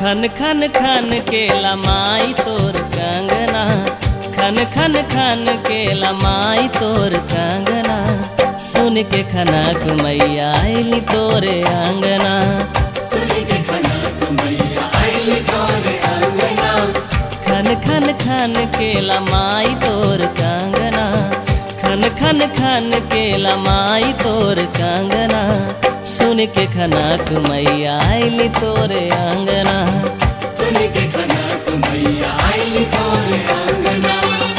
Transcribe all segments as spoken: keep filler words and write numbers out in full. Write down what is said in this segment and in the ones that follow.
खन खन खन के लमाई तोर कंगना, खन खन खन के लमाई तोर कंगना। सुन के खनक मैया आइली तोरे आंगना, सुन के खनक मैया आइली तोरे आंगना। खन खन खन के लमाई तोर कंगना, खन खन खन के लमाई तोर कंगना। सुन के खनक मैया आइली तोरे आंगना, सुन के खनक मैया आइली तोरे आंगना।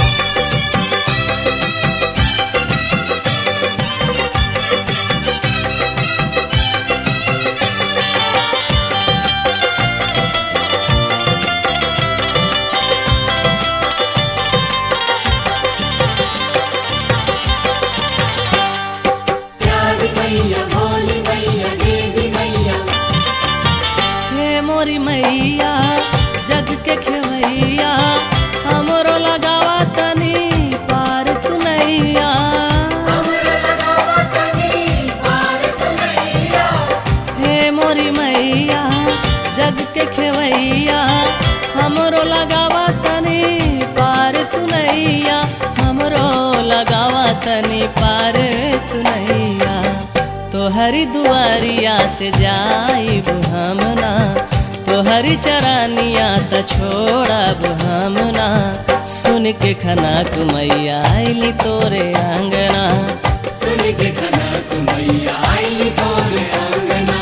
प्यारी मैया भोली मैया देवी मैया, हे मोरी मैया जग के खेवैया। हमरो लगावा तनी पार तू नैया, हमरो लगावा तनी पार तू नैया। हे मोरी मैया जग के खेवैया। हमरो लगावा तनी पार तू नैया, हमरो लगावा तनी पार तू नैया। तोहरी दुआरिया से जाइब हमना, तोहरी चरानिया त छोड़ब हमना। सुन के खनक मैया आइली तोरे आंगना, सुन के खनक मैया आइली तोरे आंगना।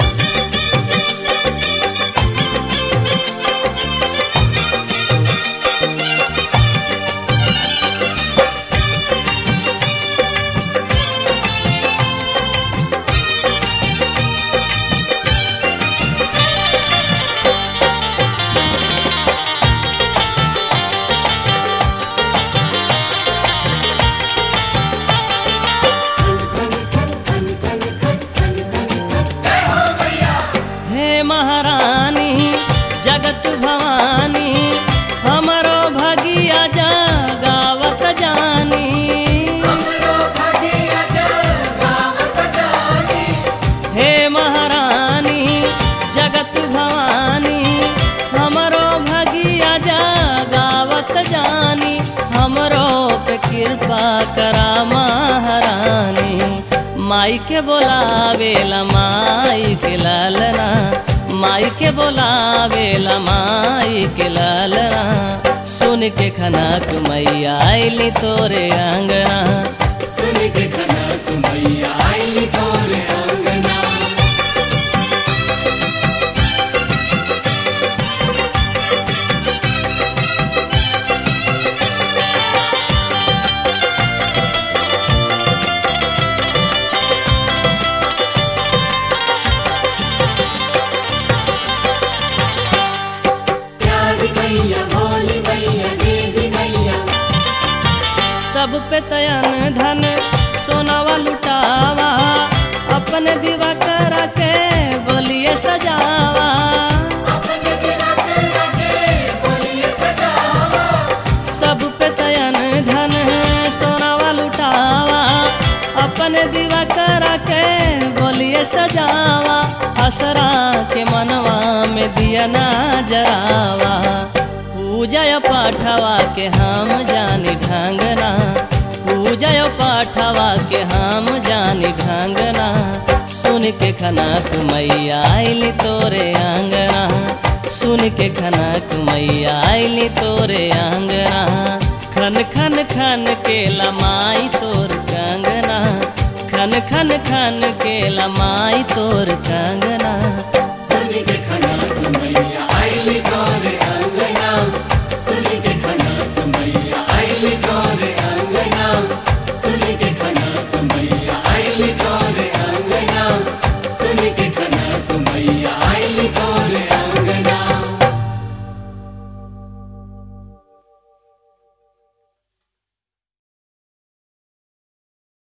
हे महारानी जगत भवानी। हमरो भगिया जगावत जानी, हमरो भगिया जगावत जानी। हे महारानी जगत भवानी। हमरो भगिया जगावत जानी, हमरो पे कृपा करा महारानी। माई के बोलावेला माई के लालना, माई के बोलावेला माई के लालना। सुन के खनक मैया आइली तोरे आंगना, सुन के खनक मैया आइली तोरे आंगना। प्यारी मैया भोली मैया देवी मैया, सब पे तयन धन सोनावा लुटावा। अपने दीवा करा के बोलिए सजावा, अपने दिला पे रखे बोलिए सजावा। सब पे तयन धन सोनावा लुटावा। अपने दीवा करा के बोलिए सजावा। असरा के मनवा में दिया ना जरावा। पूजा पाठवा के हम जानी ढंगना, पूजा पाठवा के हम जानी ढंगना। सुन के खनक मैया आइली तोरे आंगना, सुन के खनक मैया आइली तोरे आंगना। खन खन खन के लमाई तोर कंगना, खन खन खन के लमाई तोर कंगना।